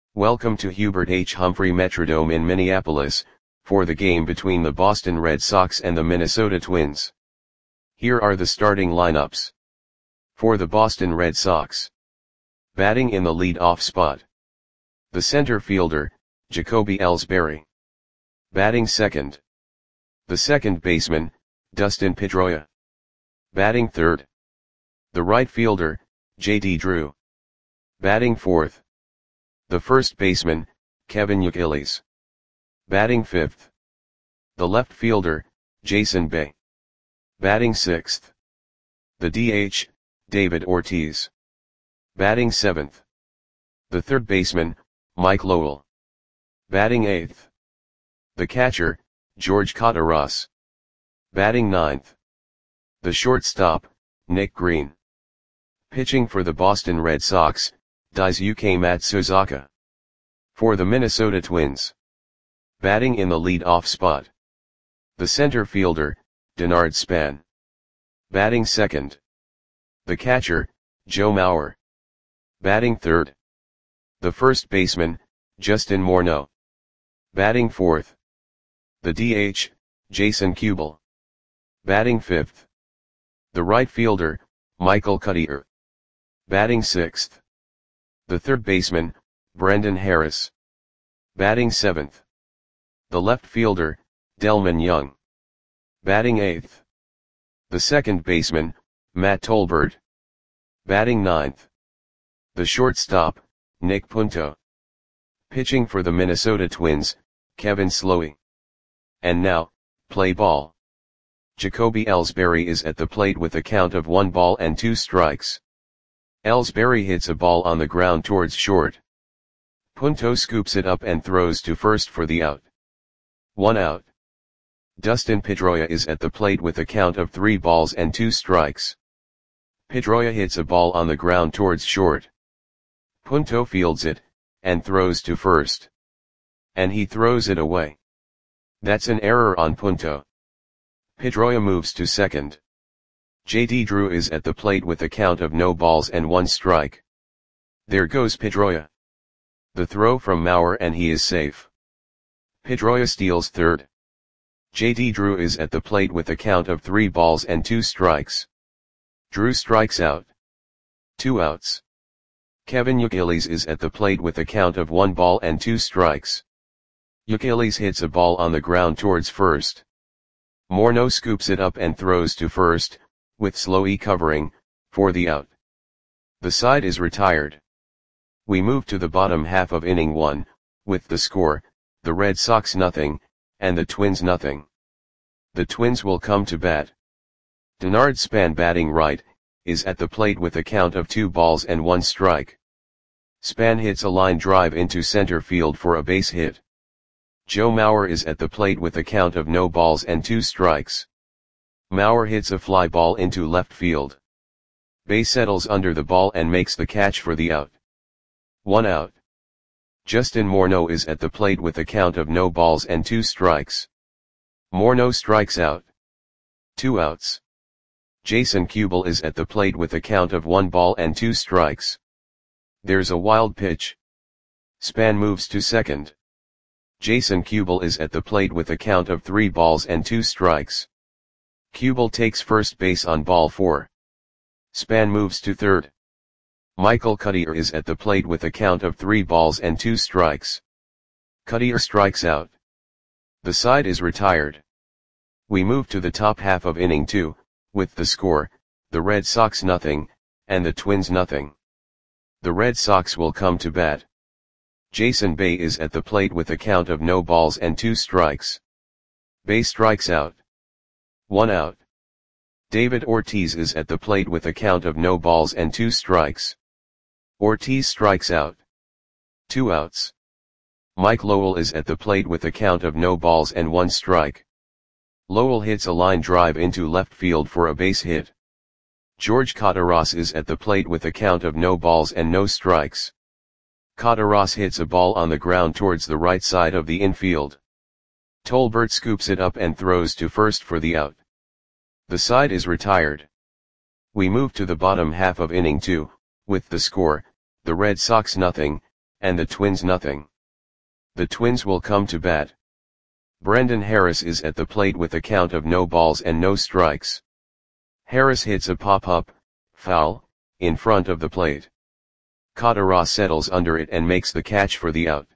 Welcome to Hubert H. Humphrey Metrodome in Minneapolis, for the game between the Boston Red Sox and the Minnesota Twins. Here are the starting lineups. For the Boston Red Sox. Batting in the lead-off spot. The center fielder, Jacoby Ellsbury. Batting second. The second baseman, Dustin Pedroia. Batting third. The right fielder, J.D. Drew. Batting fourth. The first baseman, Kevin Youkilis. Batting fifth. The left fielder, Jason Bay. Batting sixth. The DH, David Ortiz. Batting seventh. The third baseman, Mike Lowell. Batting eighth. The catcher, George Kataras. Batting ninth. The shortstop, Nick Green. Pitching for the Boston Red Sox, Daisuke Matsuzaka. For the Minnesota Twins. Batting in the lead-off spot. The center fielder, Denard Span. Batting second. The catcher, Joe Mauer. Batting third. The first baseman, Justin Morneau. Batting fourth. The DH, Jason Kubel. Batting fifth. The right fielder, Michael Cuddyer. Batting sixth. The third baseman, Brendan Harris. Batting seventh. The left fielder, Delman Young. Batting eighth. The second baseman, Matt Tolbert. Batting ninth. The shortstop, Nick Punto. Pitching for the Minnesota Twins, Kevin Slowey. And now, play ball. Jacoby Ellsbury is at the plate with a count of 1-2 Ellsbury hits a ball on the ground towards short. Punto scoops it up and throws to first for the out. 1 out. Dustin Pedroia is at the plate with a count of 3-2. Pedroia hits a ball on the ground towards short. Punto fields it, and throws to first. And he throws it away. That's an error on Punto. Pedroia moves to second. J.D. Drew is at the plate with a count of 0-1. There goes Pedroia. The throw from Mauer and he is safe. Pedroia steals third. J.D. Drew is at the plate with a count of 3-2. Drew strikes out. 2 outs. Kevin Youkilis is at the plate with a count of 1-2. Youkilis hits a ball on the ground towards first. Morneau scoops it up and throws to first, with Slowey covering, for the out. The side is retired. We move to the bottom half of inning 1, with the score, the Red Sox 0, and the Twins 0. The Twins will come to bat. Denard Span batting right, is at the plate with a count of 2-1. Span hits a line drive into center field for a base hit. Joe Mauer is at the plate with a count of 0-2. Mauer hits a fly ball into left field. Bay settles under the ball and makes the catch for the out. 1 out. Justin Morneau is at the plate with a count of 0-2. Morneau strikes out. 2 outs. Jason Kubel is at the plate with a count of 1-2. There's a wild pitch. Span moves to second. Jason Kubel is at the plate with a count of 3-2. Kubel takes first base on ball 4. Span moves to third. Michael Cuddyer is at the plate with a count of 3-2. Cuddyer strikes out. The side is retired. We move to the top half of inning 2, with the score, the Red Sox 0, and the Twins 0. The Red Sox will come to bat. Jason Bay is at the plate with a count of 0-2. Bay strikes out. 1 out. David Ortiz is at the plate with a count of 0-2. Ortiz strikes out. 2 outs. Mike Lowell is at the plate with a count of 0-1. Lowell hits a line drive into left field for a base hit. George Kataras is at the plate with a count of 0-0. Kataras hits a ball on the ground towards the right side of the infield. Tolbert scoops it up and throws to first for the out. The side is retired. We move to the bottom half of inning 2, with the score, the Red Sox 0, and the Twins nothing. The Twins will come to bat. Brendan Harris is at the plate with a count of no balls and no strikes. Harris hits a pop-up, foul, in front of the plate. Katara settles under it and makes the catch for the out.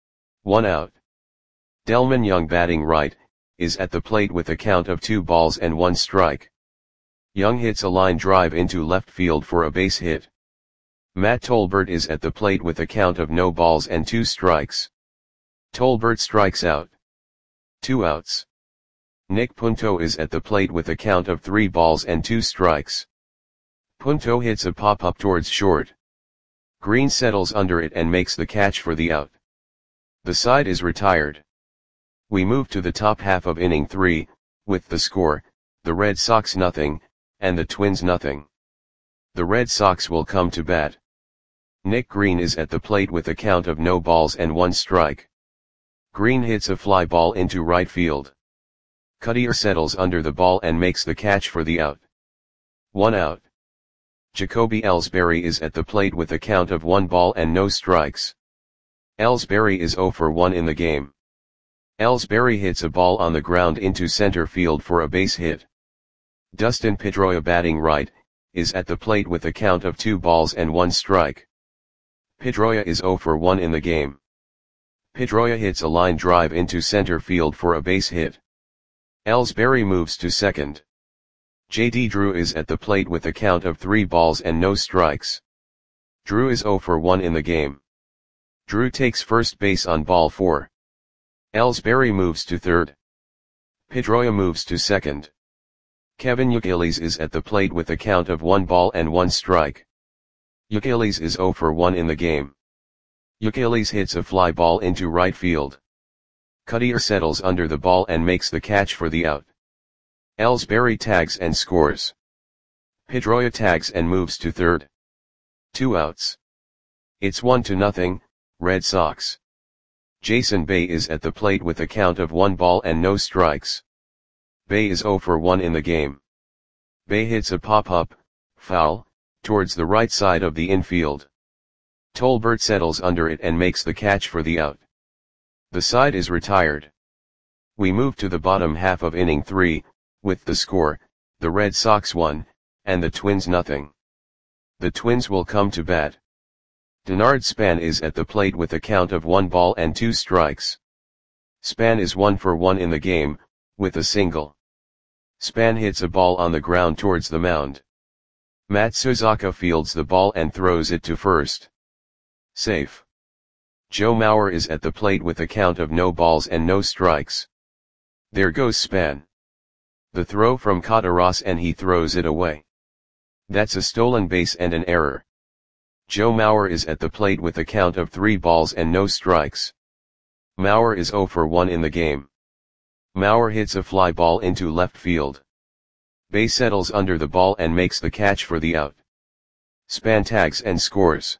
1 out. Delmon Young, batting right, is at the plate with a count of 2 balls and 1 strike. Young hits a line drive into left field for a base hit. Matt Tolbert is at the plate with a count of no balls and 2 strikes. Tolbert strikes out. 2 outs. Nick Punto is at the plate with a count of 3 balls and 2 strikes. Punto hits a pop-up towards short. Green settles under it and makes the catch for the out. The side is retired. We move to the top half of inning 3, with the score, the Red Sox nothing, and the Twins nothing. The Red Sox will come to bat. Nick Green is at the plate with a count of no balls and 1 strike. Green hits a fly ball into right field. Cuttier settles under the ball and makes the catch for the out. 1 out. Jacoby Ellsbury is at the plate with a count of 1 ball and no strikes. Ellsbury is 0 for 1 in the game. Ellsbury hits a ball on the ground into center field for a base hit. Dustin Pedroia, batting right, is at the plate with a count of 2 balls and 1 strike. Pedroia is 0 for 1 in the game. Pedroia hits a line drive into center field for a base hit. Ellsbury moves to second. J.D. Drew is at the plate with a count of 3 balls and no strikes. Drew is 0 for 1 in the game. Drew takes first base on ball 4. Ellsbury moves to third. Pedroia moves to second. Kevin Youkilis is at the plate with a count of 1 ball and 1 strike. Youkilis is 0 for 1 in the game. Youkilis hits a fly ball into right field. Cuttier settles under the ball and makes the catch for the out. Ellsbury tags and scores. Pedroia tags and moves to third. 2 outs. It's 1-0, Red Sox. Jason Bay is at the plate with a count of 1 ball and no strikes. Bay is 0 for 1 in the game. Bay hits a pop-up, foul, towards the right side of the infield. Tolbert settles under it and makes the catch for the out. The side is retired. We move to the bottom half of inning 3, with the score, the Red Sox 1, and the Twins nothing. The Twins will come to bat. Denard Span is at the plate with a count of 1 ball and 2 strikes. Span is 1 for 1 in the game, with a single. Span hits a ball on the ground towards the mound. Matsuzaka fields the ball and throws it to first. Safe. Joe Mauer is at the plate with a count of no balls and no strikes. There goes Span. The throw from Katara and he throws it away. That's a stolen base and an error. Joe Mauer is at the plate with a count of 3 balls and no strikes. Mauer is 0 for 1 in the game. Mauer hits a fly ball into left field. Bay settles under the ball and makes the catch for the out. Span tags and scores.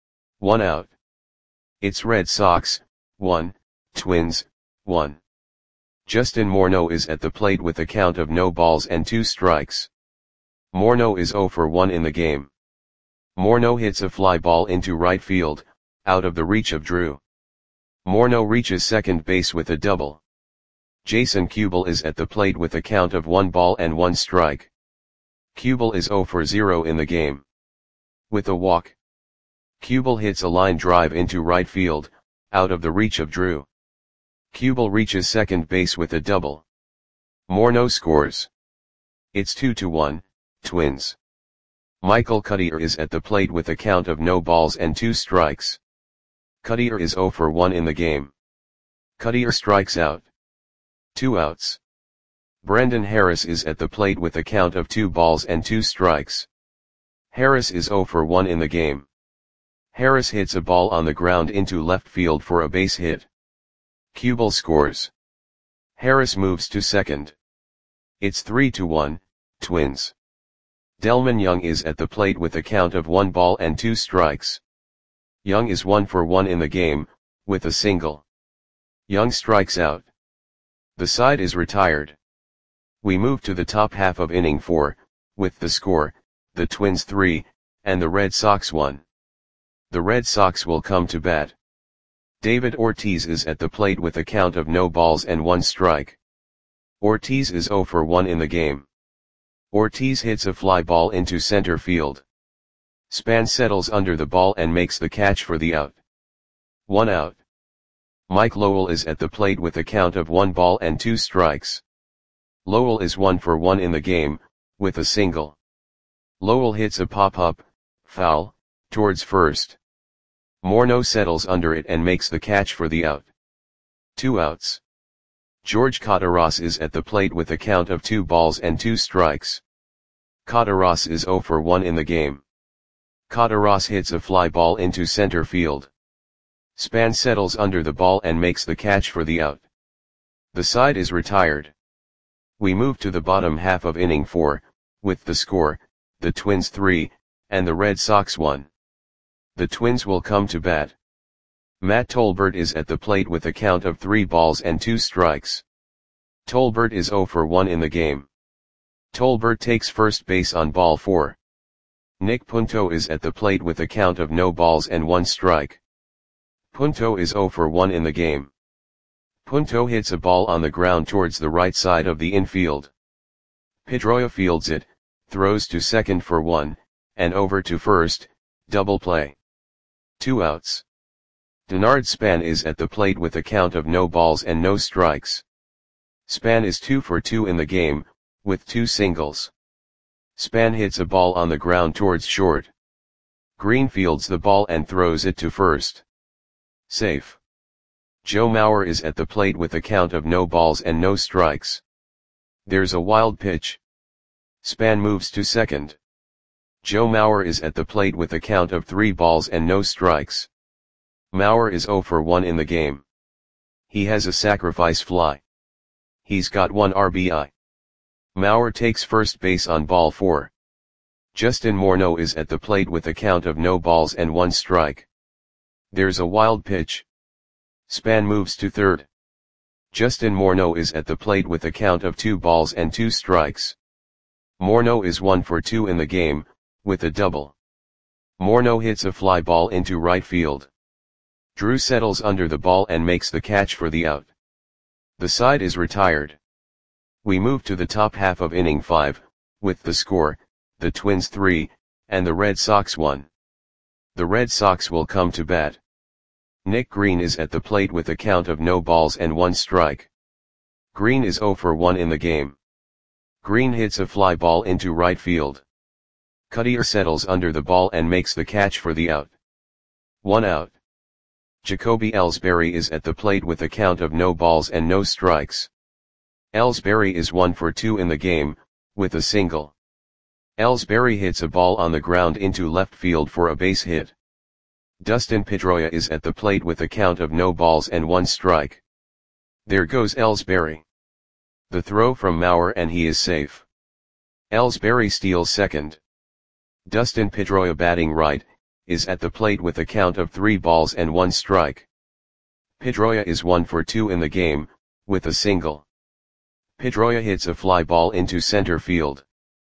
1 out. It's Red Sox, 1, Twins, 1. Justin Morneau is at the plate with a count of no balls and 2 strikes. Morneau is 0 for 1 in the game. Morneau hits a fly ball into right field, out of the reach of Drew. Morneau reaches second base with a double. Jason Kubel is at the plate with a count of 1 ball and 1 strike. Kubel is 0 for 0 in the game. With a walk. Kubel hits a line drive into right field, out of the reach of Drew. Kubel reaches second base with a double. Morneau scores. It's 2-1, Twins. Michael Cuttier is at the plate with a count of no balls and 2 strikes. Cuttier is 0 for 1 in the game. Cuttier strikes out. 2 outs. Brendan Harris is at the plate with a count of 2 balls and 2 strikes. Harris is 0 for 1 in the game. Harris hits a ball on the ground into left field for a base hit. Kubel scores. Harris moves to second. It's 3-1, Twins. Delmon Young is at the plate with a count of 1 ball and 2 strikes. Young is 1 for 1 in the game, with a single. Young strikes out. The side is retired. We move to the top half of inning 4, with the score, the Twins 3, and the Red Sox 1. The Red Sox will come to bat. David Ortiz is at the plate with a count of no balls and 1 strike. Ortiz is 0 for 1 in the game. Ortiz hits a fly ball into center field. Span settles under the ball and makes the catch for the out. 1 out. Mike Lowell is at the plate with a count of 1 ball and 2 strikes. Lowell is 1 for 1 in the game, with a single. Lowell hits a pop-up, foul, towards first. Morneau settles under it and makes the catch for the out. 2 outs. George Cotaras is at the plate with a count of 2 balls and 2 strikes. Cotaras is 0 for 1 in the game. Cotaras hits a fly ball into center field. Span settles under the ball and makes the catch for the out. The side is retired. We move to the bottom half of inning 4, with the score, the Twins 3, and the Red Sox 1. The Twins will come to bat. Matt Tolbert is at the plate with a count of 3 balls and 2 strikes. Tolbert is 0 for 1 in the game. Tolbert takes first base on ball 4. Nick Punto is at the plate with a count of no balls and 1 strike. Punto is 0 for 1 in the game. Punto hits a ball on the ground towards the right side of the infield. Pedroia fields it, throws to second for 1, and over to first, double play. 2 outs. Denard Span is at the plate with a count of no balls and no strikes. Span is 2 for 2 in the game, with 2 singles. Span hits a ball on the ground towards short. Green fields the ball and throws it to first. Safe. Joe Mauer is at the plate with a count of no balls and no strikes. There's a wild pitch. Span moves to second. Joe Mauer is at the plate with a count of 3 balls and no strikes. Mauer is 0 for 1 in the game. He has a sacrifice fly. He's got 1 RBI. Mauer takes first base on ball 4. Justin Morneau is at the plate with a count of no balls and 1 strike. There's a wild pitch. Span moves to third. Justin Morneau is at the plate with a count of 2 balls and 2 strikes. Morneau is 1 for 2 in the game, with a double. Morneau hits a fly ball into right field. Drew settles under the ball and makes the catch for the out. The side is retired. We move to the top half of inning 5, with the score, the Twins 3, and the Red Sox 1. The Red Sox will come to bat. Nick Green is at the plate with a count of no balls and 1 strike. Green is 0 for 1 in the game. Green hits a fly ball into right field. Cutter settles under the ball and makes the catch for the out. 1 out. Jacoby Ellsbury is at the plate with a count of no balls and no strikes. Ellsbury is 1 for 2 in the game, with a single. Ellsbury hits a ball on the ground into left field for a base hit. Dustin Pedroia is at the plate with a count of no balls and 1 strike. There goes Ellsbury. The throw from Mauer and he is safe. Ellsbury steals second. Dustin Pedroia batting right, is at the plate with a count of 3 balls and 1 strike. Pedroia is 1 for 2 in the game, with a single. Pedroia hits a fly ball into center field.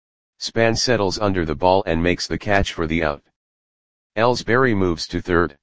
Span settles under the ball and makes the catch for the out. Ellsbury moves to third.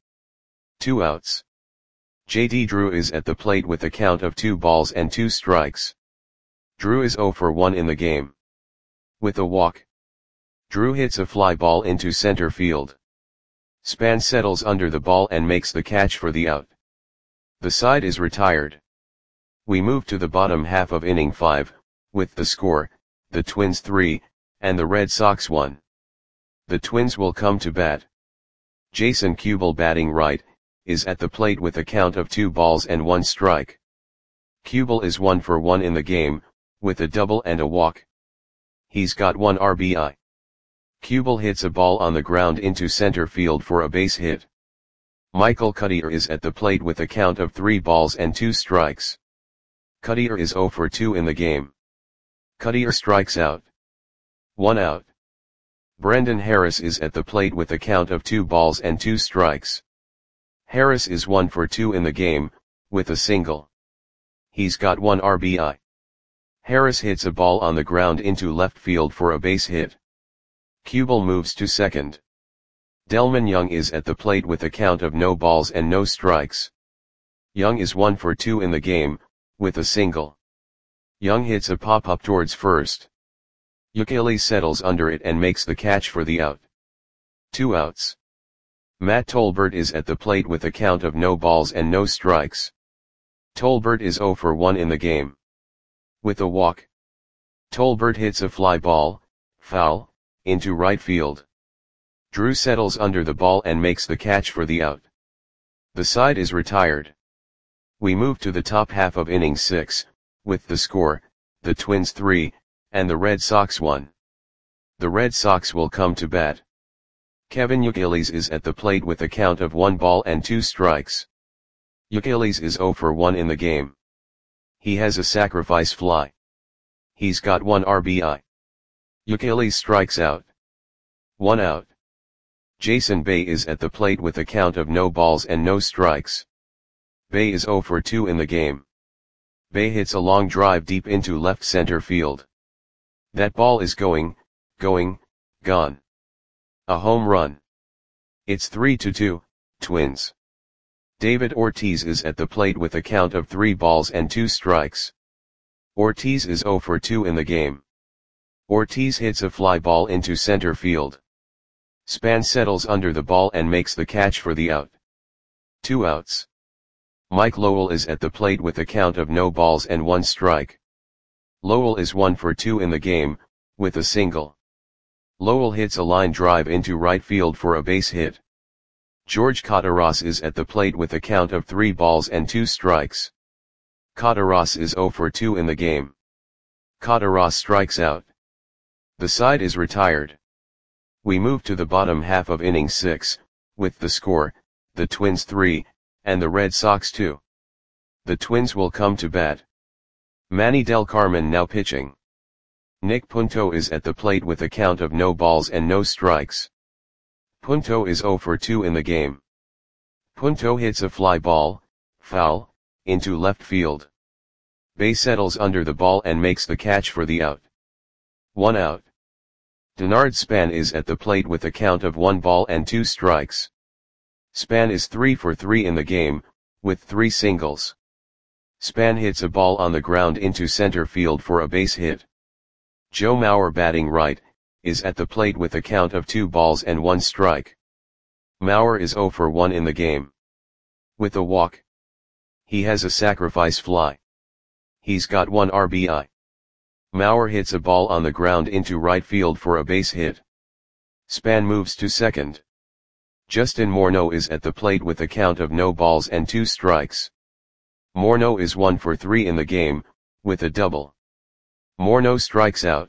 2 outs. J.D. Drew is at the plate with a count of 2 balls and 2 strikes. Drew is 0 for 1 in the game. With a walk. Drew hits a fly ball into center field. Span settles under the ball and makes the catch for the out. The side is retired. We move to the bottom half of inning 5, with the score, the Twins 3, and the Red Sox 1. The Twins will come to bat. Jason Kubel batting right, is at the plate with a count of 2 balls and 1 strike. Kubel is 1 for 1 in the game, with a double and a walk. He's got 1 RBI. Kubel hits a ball on the ground into center field for a base hit. Michael Cutter is at the plate with a count of 3 balls and 2 strikes. Cutter is 0 for 2 in the game. Cutter strikes out. 1 out. Brendan Harris is at the plate with a count of 2 balls and 2 strikes. Harris is 1 for 2 in the game, with a single. He's got 1 RBI. Harris hits a ball on the ground into left field for a base hit. Kubel moves to second. Delman Young is at the plate with a count of no balls and no strikes. Young is 1 for 2 in the game, with a single. Young hits a pop-up towards first. Ukulele settles under it and makes the catch for the out. 2 outs. Matt Tolbert is at the plate with a count of no balls and no strikes. Tolbert is 0 for 1 in the game. With a walk. Tolbert hits a fly ball, foul, into right field. Drew settles under the ball and makes the catch for the out. The side is retired. We move to the top half of inning 6, with the score, the Twins 3, and the Red Sox 1. The Red Sox will come to bat. Kevin Youkilis is at the plate with a count of 1 ball and 2 strikes. Youkilis is 0 for 1 in the game. He has a sacrifice fly. He's got 1 RBI. Youkilis strikes out. 1 out. Jason Bay is at the plate with a count of no balls and no strikes. Bay is 0 for 2 in the game. Bay hits a long drive deep into left center field. That ball is gone. A home run. It's 3-2, Twins. David Ortiz is at the plate with a count of 3 balls and 2 strikes. Ortiz is 0 for 2 in the game. Ortiz hits a fly ball into center field. Span settles under the ball and makes the catch for the out. 2 outs. Mike Lowell is at the plate with a count of no balls and 1 strike. Lowell is 1 for 2 in the game, with a single. Lowell hits a line drive into right field for a base hit. George Cotaras is at the plate with a count of 3 balls and 2 strikes. Cotaras is 0 for 2 in the game. Cotaras strikes out. The side is retired. We move to the bottom half of inning 6, with the score, the Twins 3, and the Red Sox 2. The Twins will come to bat. Manny Del Carmen now pitching. Nick Punto is at the plate with a count of no balls and no strikes. Punto is 0 for 2 in the game. Punto hits a fly ball, foul, into left field. Bay settles under the ball and makes the catch for the out. 1 out. Denard Span is at the plate with a count of 1 ball and 2 strikes. Span is 3 for 3 in the game, with 3 singles. Span hits a ball on the ground into center field for a base hit. Joe Mauer batting right, is at the plate with a count of 2 balls and 1 strike. Mauer is 0 for 1 in the game. With a walk. He has a sacrifice fly. He's got 1 RBI. Mauer hits a ball on the ground into right field for a base hit. Span moves to second. Justin Morneau is at the plate with a count of no balls and 2 strikes. Morneau is 1 for 3 in the game, with a double. Morneau strikes out.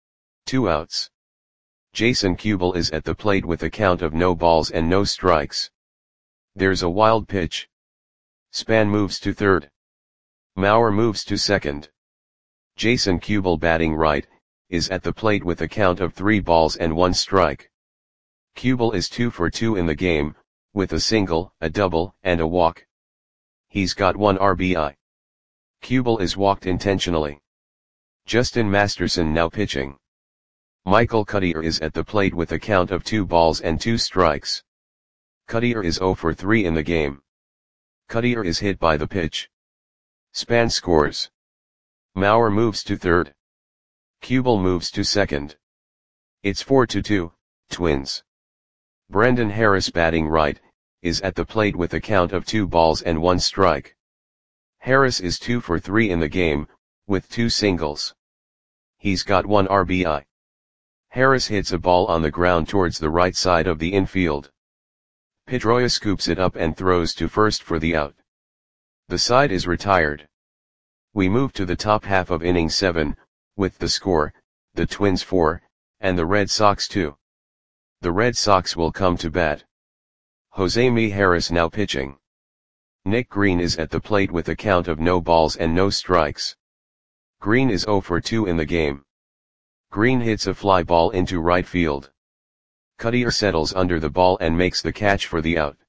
2 outs. Jason Kubel is at the plate with a count of no balls and no strikes. There's a wild pitch. Span moves to third. Mauer moves to second. Jason Kubel batting right, is at the plate with a count of 3 balls and 1 strike. Kubel is 2 for 2 in the game, with a single, a double, and a walk. He's got 1 RBI. Kubel is walked intentionally. Justin Masterson now pitching. Michael Cuddyer is at the plate with a count of 2 balls and 2 strikes. Cuddyer is 0 for 3 in the game. Cuddyer is hit by the pitch. Span scores. Mauer moves to third. Kubel moves to second. It's 4-2, Twins. Brendan Harris batting right, is at the plate with a count of 2 balls and 1 strike. Harris is 2 for 3 in the game, with 2 singles. He's got 1 RBI. Harris hits a ball on the ground towards the right side of the infield. Pedroia scoops it up and throws to first for the out. The side is retired. We move to the top half of inning 7, with the score, the Twins 4, and the Red Sox 2. The Red Sox will come to bat. Jose Mijares now pitching. Nick Green is at the plate with a count of no balls and no strikes. Green is 0 for 2 in the game. Green hits a fly ball into right field. Cuddyer settles under the ball and makes the catch for the out.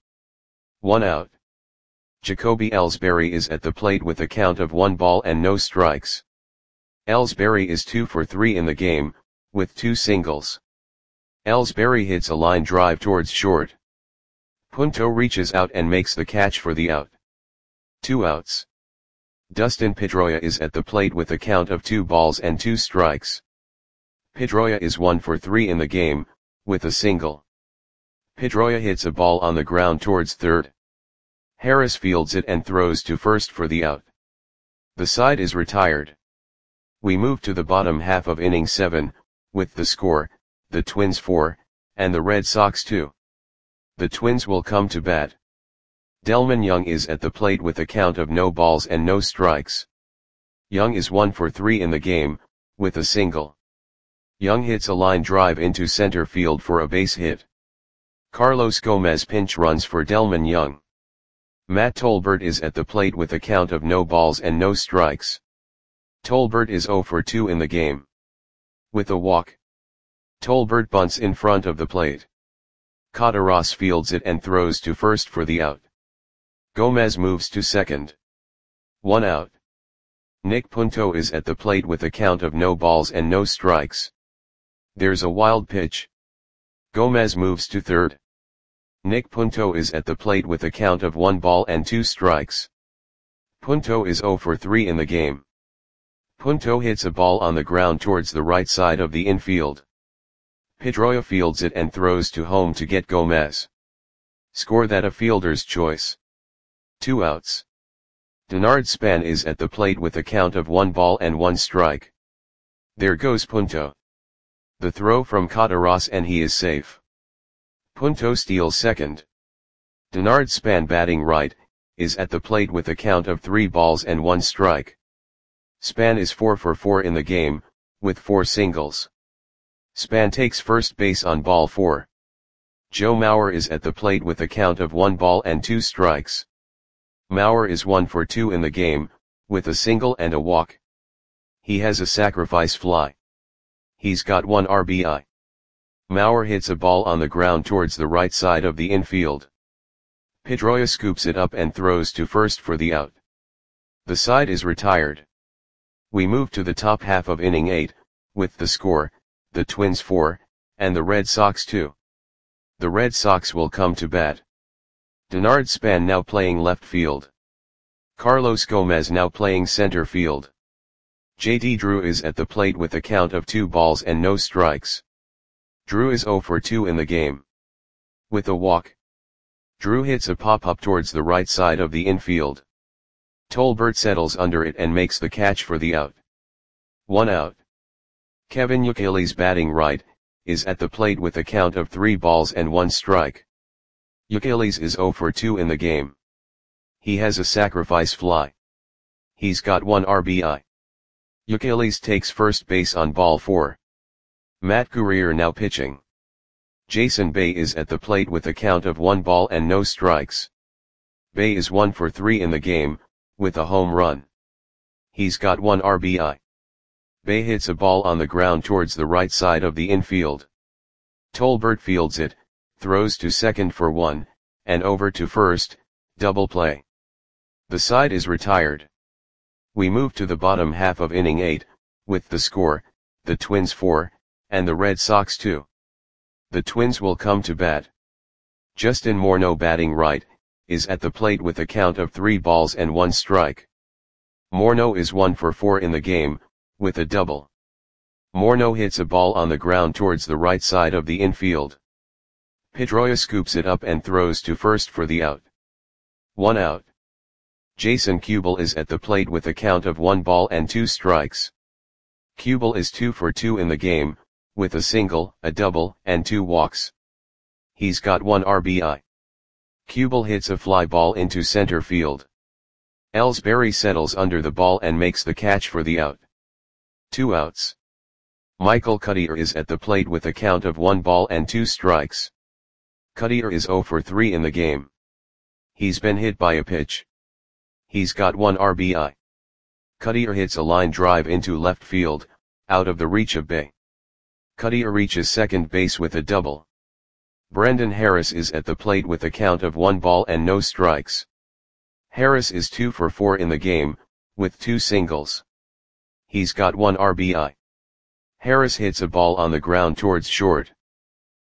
1 out. Jacoby Ellsbury is at the plate with a count of 1 ball and no strikes. Ellsbury is 2 for 3 in the game, with 2 singles. Ellsbury hits a line drive towards short. Punto reaches out and makes the catch for the out. 2 outs. Dustin Pedroia is at the plate with a count of 2 balls and 2 strikes. Pedroia is 1 for 3 in the game, with a single. Pedroia hits a ball on the ground towards third. Harris fields it and throws to first for the out. The side is retired. We move to the bottom half of inning 7, with the score, the Twins 4, and the Red Sox 2. The Twins will come to bat. Delmon Young is at the plate with a count of no balls and no strikes. Young is 1 for 3 in the game, with a single. Young hits a line drive into center field for a base hit. Carlos Gomez pinch runs for Delmon Young. Matt Tolbert is at the plate with a count of no balls and no strikes. Tolbert is 0 for 2 in the game. With a walk. Tolbert bunts in front of the plate. Cotaros fields it and throws to first for the out. Gomez moves to second. 1 out. Nick Punto is at the plate with a count of no balls and no strikes. There's a wild pitch. Gomez moves to third. Nick Punto is at the plate with a count of 1 ball and 2 strikes. Punto is 0 for 3 in the game. Punto hits a ball on the ground towards the right side of the infield. Pedroia fields it and throws to home to get Gomez. Score that a fielder's choice. 2 outs. Denard Span is at the plate with a count of 1 ball and 1 strike. There goes Punto. The throw from Cotaros and he is safe. Punto steals second. Denard Span batting right, is at the plate with a count of 3 balls and 1 strike. Span is 4 for 4 in the game, with 4 singles. Span takes first base on ball 4. Joe Mauer is at the plate with a count of 1 ball and 2 strikes. Mauer is 1 for 2 in the game, with a single and a walk. He has a sacrifice fly. He's got 1 RBI. Mauer hits a ball on the ground towards the right side of the infield. Pedroia scoops it up and throws to first for the out. The side is retired. We move to the top half of inning 8, with the score, the Twins 4, and the Red Sox 2. The Red Sox will come to bat. Denard Span now playing left field. Carlos Gomez now playing center field. J.D. Drew is at the plate with a count of 2 balls and no strikes. Drew is 0 for 2 in the game. With a walk. Drew hits a pop-up towards the right side of the infield. Tolbert settles under it and makes the catch for the out. 1 out. Kevin Youkilis batting right, is at the plate with a count of 3 balls and 1 strike. Youkilis is 0 for 2 in the game. He has a sacrifice fly. He's got 1 RBI. Youkilis takes first base on ball 4. Matt Guerrier now pitching. Jason Bay is at the plate with a count of 1 ball and no strikes. Bay is 1 for 3 in the game, with a home run. He's got 1 RBI. Bay hits a ball on the ground towards the right side of the infield. Tolbert fields it, throws to second for 1, and over to first, double play. The side is retired. We move to the bottom half of inning 8, with the score, the Twins 4, and the Red Sox 2. The Twins will come to bat. Justin Morneau batting right, is at the plate with a count of 3 balls and 1 strike. Morneau is 1 for 4 in the game, with a double. Morneau hits a ball on the ground towards the right side of the infield. Pedroia scoops it up and throws to first for the out. 1 out. Jason Kubel is at the plate with a count of 1 ball and 2 strikes. Kubel is 2 for 2 in the game, with a single, a double, and 2 walks. He's got 1 RBI. Kubel hits a fly ball into center field. Ellsbury settles under the ball and makes the catch for the out. 2 outs. Michael Cuddyer is at the plate with a count of 1 ball and 2 strikes. Cuddyer is 0 for 3 in the game. He's been hit by a pitch. He's got 1 RBI. Cuddyer hits a line drive into left field, out of the reach of Bay. Cuddyer reaches second base with a double. Brendan Harris is at the plate with a count of 1 ball and no strikes. Harris is 2 for 4 in the game, with 2 singles. He's got 1 RBI. Harris hits a ball on the ground towards short.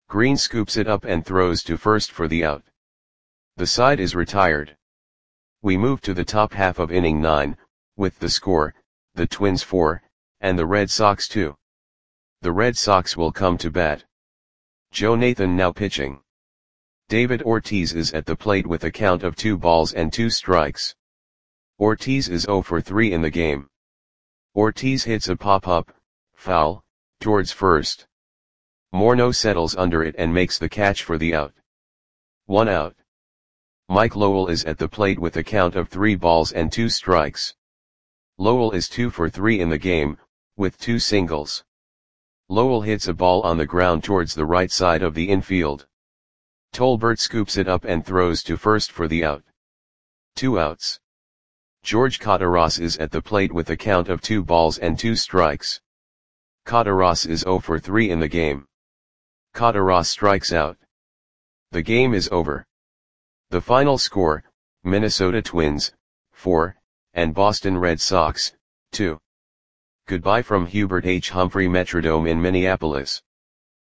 Green scoops it up and throws to first for the out. The side is retired. We move to the top half of inning 9, with the score, the Twins 4, and the Red Sox 2. The Red Sox will come to bat. Joe Nathan now pitching. David Ortiz is at the plate with a count of 2 balls and 2 strikes. Ortiz is 0 for 3 in the game. Ortiz hits a pop-up, foul, towards first. Morneau settles under it and makes the catch for the out. 1 out. Mike Lowell is at the plate with a count of 3 balls and 2 strikes. Lowell is 2 for 3 in the game, with 2 singles. Lowell hits a ball on the ground towards the right side of the infield. Tolbert scoops it up and throws to first for the out. 2 outs. George Cotaras is at the plate with a count of 2 balls and 2 strikes. Cotaras is 0 for 3 in the game. Cotaras strikes out. The game is over. The final score, Minnesota Twins, 4, and Boston Red Sox, 2. Goodbye from Hubert H. Humphrey Metrodome in Minneapolis.